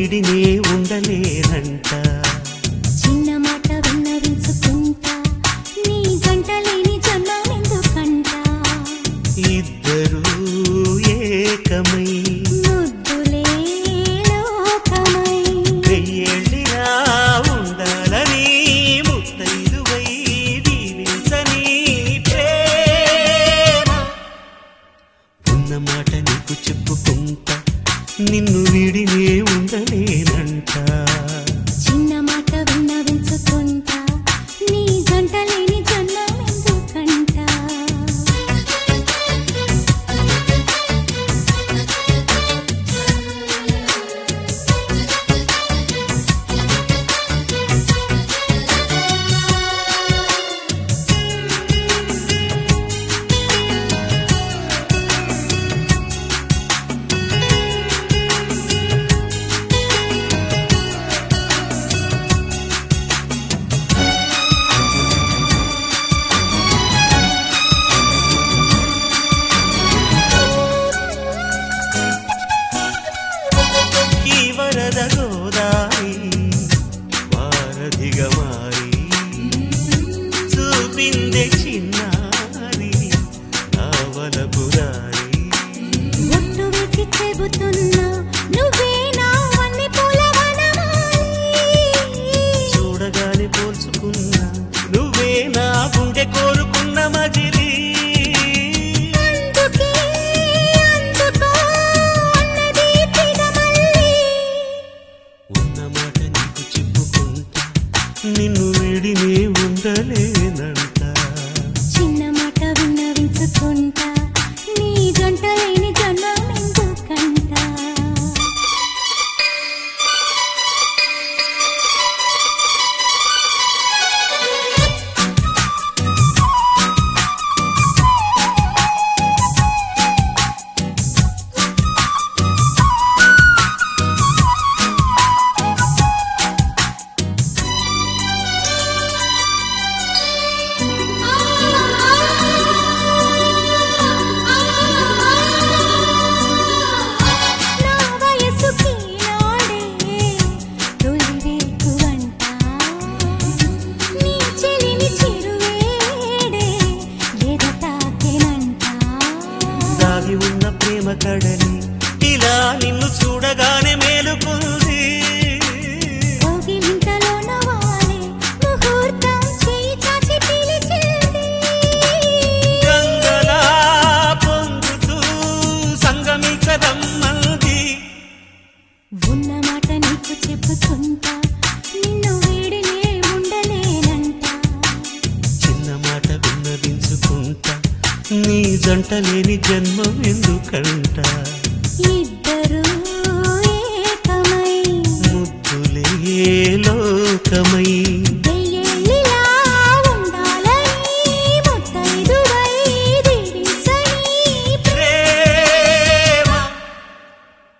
వీడినే ఉండలేనంట. చిన్న మాట విన్నవించుకుంటా నీ జంటలేని జన్మమెందుకంట. ఇద్దరు ఏకమై ముద్దులే లోకమై వెయ్యేళ్ళినా ఉండాలని ముత్తైదువై దీవించని ప్రేమ. ఉన్నమాట నీకు చెప్పుకుంటా నిన్ను వీడినే ఉండలేనంట. చిన్న మాట విన్నవించుకుంటా నీ జంటలేని జన్మమెందుకంట. ఈ వరద గోదారి వారధిగా మారి చూపిందే చిన్నారి నావలపురారి. ఒట్టు వేసి చెబుతున్నా నువ్వే నా వన్నె పూల వనమాలి. చూడగానే పోల్చుకున్నా నువ్వే నా గుండె కోరుకున్న మజిలీ. అందుకే అందుకో అన్నది తిగమల్లి. ఉన్నమాట నీకు చెప్పుకుంటా నిన్ను వీడినే ఉండలేనంట. చిన్న మాట విన్నవించుకుంటా నీ జంటలేని జన్మమెందుకంట. నా వయసుకి నాడే తొలి వేకువంట. నీ చెలిని చిరువేడే ఎదతాకెనంట. దాగి ఉన్న ప్రేమ కడలి ఇలా నిన్ను చూడగానే మేలుకుంది. కౌగిలింతలోన వాలే ముహూర్తం చేయి చాచి పిలిచింది. గంగలా పొంగుతూ సంగమికదమ్మంది. ఉన్న మాట నీకు చెప్పుకుంటా నిన్ను వీడినే ఉండలేనంట. చిన్న మాట విన్నవించుకుంటా నీ జంట లేని జన్మం ఎందుకంట. ఇద్దరు ఏకమై ముద్దులే లోకమై